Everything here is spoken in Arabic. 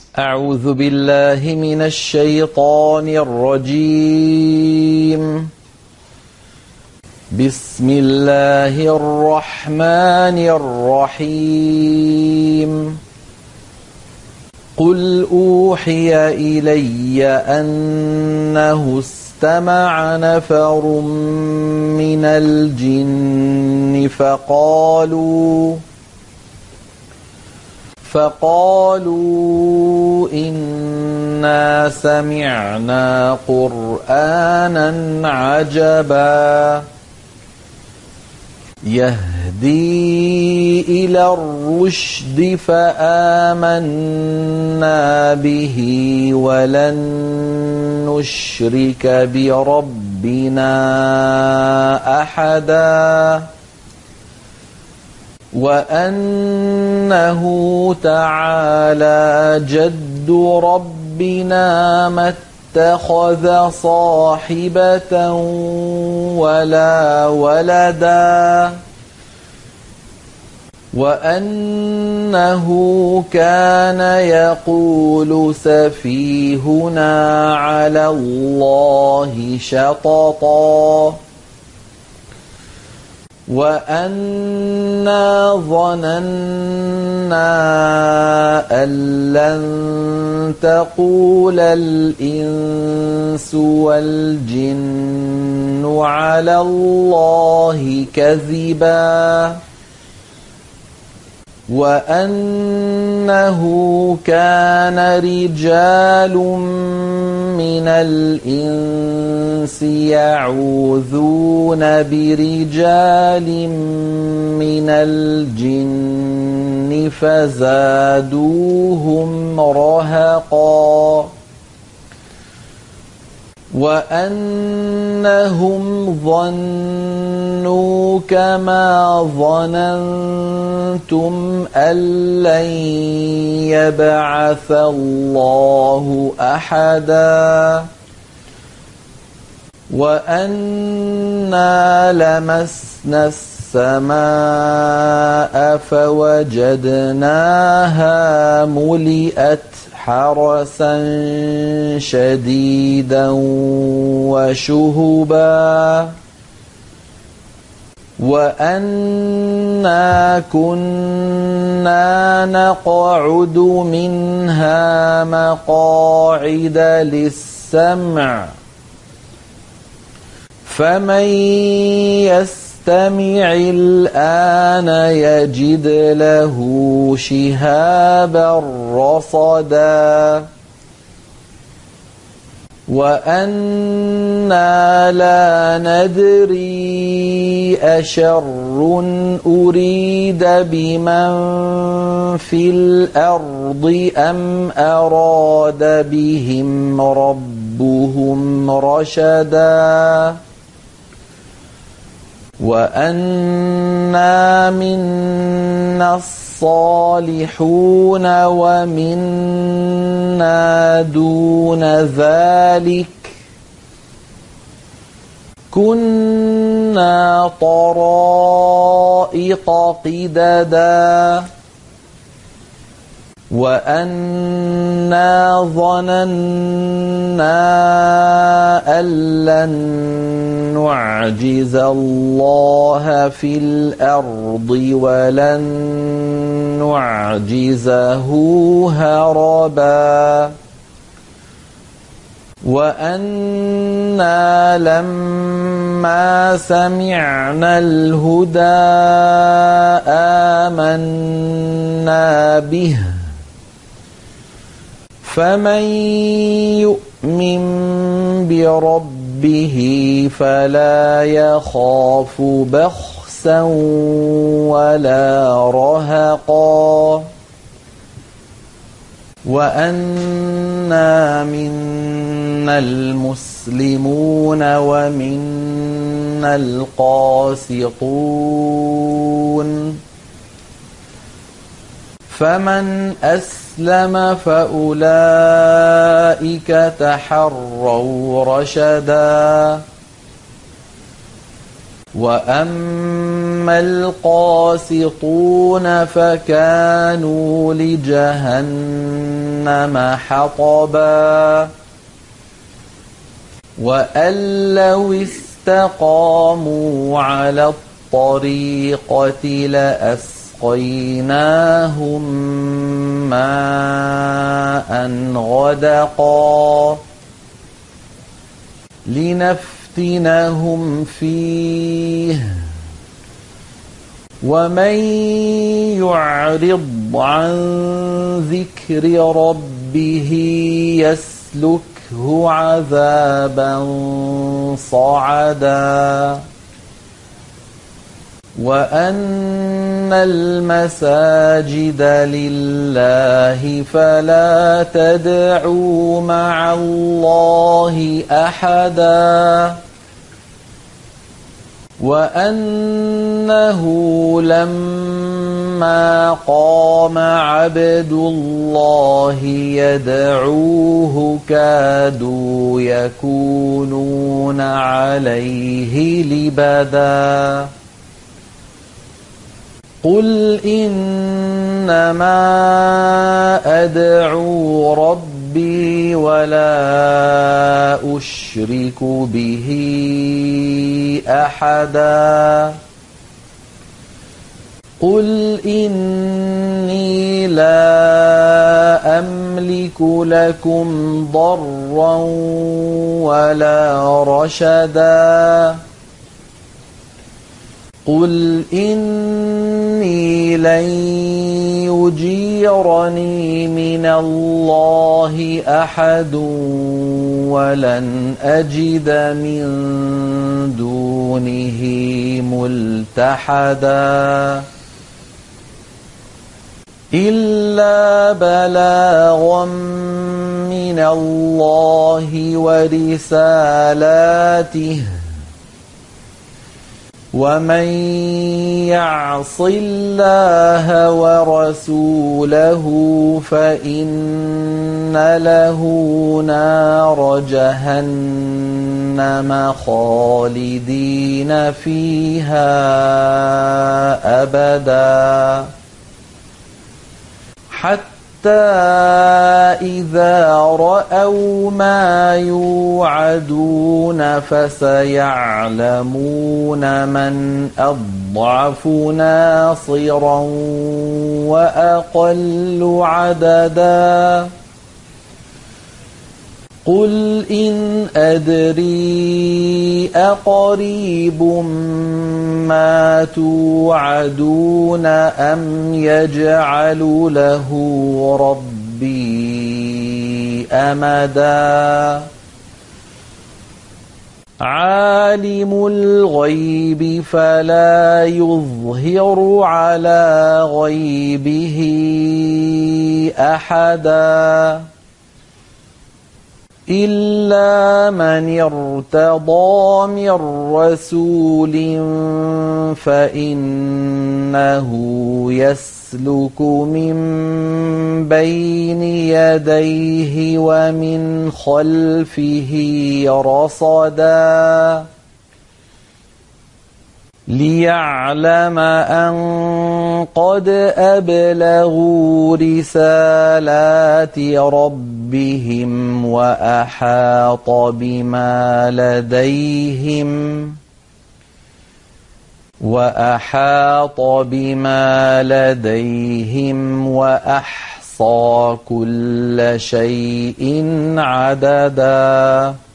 أعوذ بالله من الشيطان الرجيم. بسم الله الرحمن الرحيم. قل أوحي إلي أنه استمع نفر من الجن فقالوا إنا سمعنا قرآنا عجبا يهدي إلى الرشد فآمنا به ولن نشرك بربنا أحدا وأنه تعالى جد ربنا ما اتخذ صاحبة ولا ولدا وأنه كان يقول سفيهنا على الله شططا وأنا ظننا أن لن تقول الإنس والجن على الله كذبا وأنه كان رجال من الإنس يعوذون برجال من الجن فزادوهم رهقا وأنهم ظنوا كما ظننتم أن لن يبعث الله أحدا وأنا لمسنا السماء فوجدناها ملئت حرسا شديدا وشهبا وأنا كنا نقعد منها مقاعد للسمع فمن يستمع الآن يجد له شهابا رصدا وأنا لا ندري أشر أريد بمن في الأرض أم أراد بهم ربهم رشدا وأنا منا الصالحون ومنا دون ذلك كنا طرائق قددا وأنا ظننا أن لن نعجز الله في الأرض ولن نعجزه هربا وأنا لما سمعنا الهدى آمنا به فمن يؤمن بربه فلا يخاف بخسا ولا رهقا وأنا منا المسلمون ومنا القاسطون فمن أسلم فأولئك تحروا رشدا وأما القاسطون فكانوا لجهنم جهنم حطبا وأن لو استقاموا على الطريقة لأسقيناهم ماء غدقا لنفتنهم فيه ومن يعرض عن ذكر ربه يسلكه عذابا صعدا وأن المساجد لله فلا تدعوا مع الله أحدا وأنه لما قام عبد الله يدعوه كادوا يكونون عليه لبدا قل إنما أدعو ربي ولا أشرك به أحدا قل إني لا أملك لكم ضرا ولا رشدا قل إني لن يجيرني من الله أحد ولن أجد من دونه ملتحدا إلا بلاغا من الله ورسالاته ومن يعص الله ورسوله فإن له نار جهنم خالدين فيها أبدا حتى إذا رأوا ما يوعدون فسيعلمون من أضعف ناصرا وأقل عددا قل إن أدري أقريب ما توعدون أم يجعل له ربي أمدا عالم الغيب فلا يظهر على غيبه أحدا إلا من ارتضى من رسول فإنه يسلك من بين يديه ومن خلفه رصدا ليعلم أن قد أبلغوا رسالات ربهم وأحاط بما لديهم وأحصى كل شيء عددا